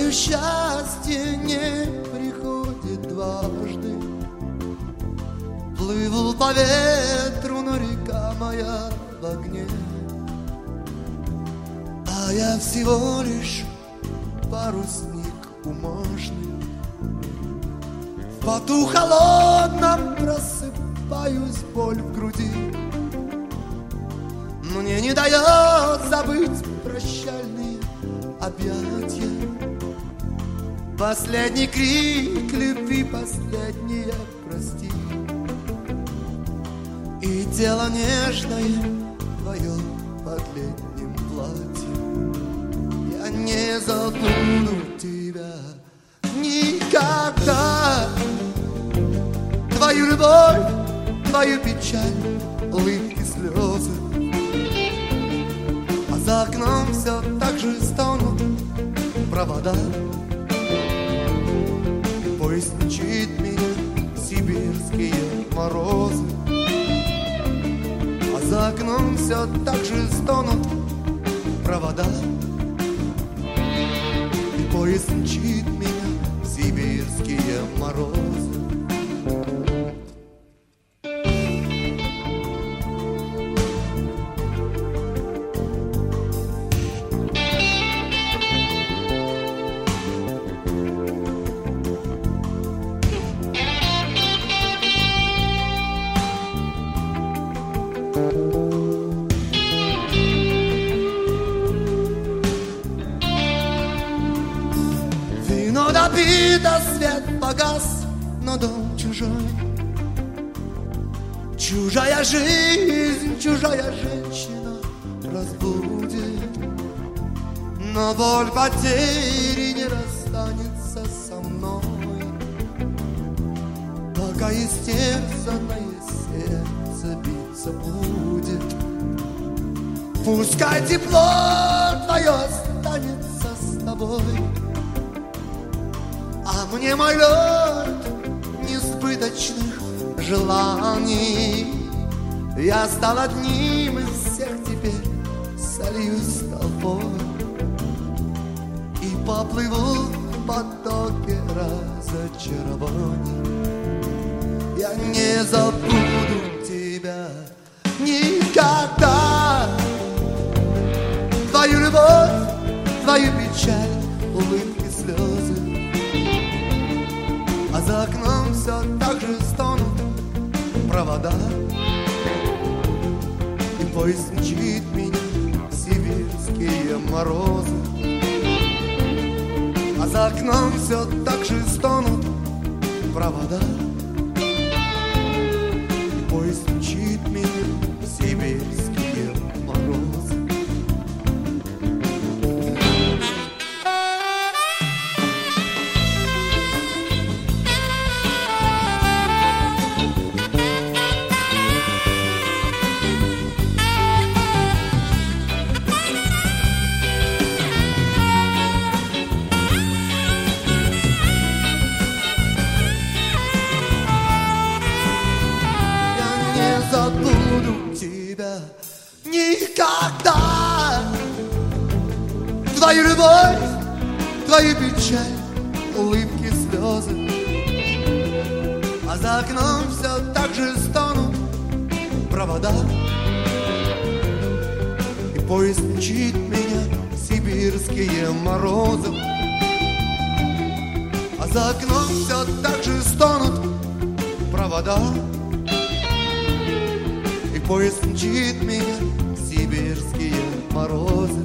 Знаю, счастье не приходит дважды. Плыву по ветру, но река моя в огне, а я всего лишь парусник бумажный. В поту холодном просыпаюсь, боль в груди мне не дает забыть прощальные объятия. Последний крик любви, последнее прости. И тело нежное твое под летним платьем. Я не забуду тебя никогда. Твою любовь, твою печаль, улыбки, слезы. А за окном все так же стонут провода. И поезд мчит меня в сибирские морозы. А за окном все так же стонут провода. И поезд мчит меня в сибирские морозы. Вино допито, свет погас, но дом чужой. Чужая жизнь, чужая женщина разбудит. Но боль потери не расстанется со мной, пока истерзанное сердце биться будет. Пускай тепло твое останется с тобой, а мне, мой лед, несбыточных желаний. Я стал одним из всех теперь, сольюсь с толпой и поплыву в потоке разочарований. Я не забуду тебя никогда. Твою любовь, твою печаль, улыбки, слезы. А за окном все так же стонут провода. И поезд мчит меня в сибирские морозы. А за окном все так же стонут провода. И поезд мчит меня в сибирские морозы. Забуду тебя никогда. Твою любовь, твою печаль, улыбки, слезы. А за окном все так же стонут провода. И поезд мчит меня в сибирские морозы. А за окном все так же стонут провода. И поезд мчит меня в сибирские морозы.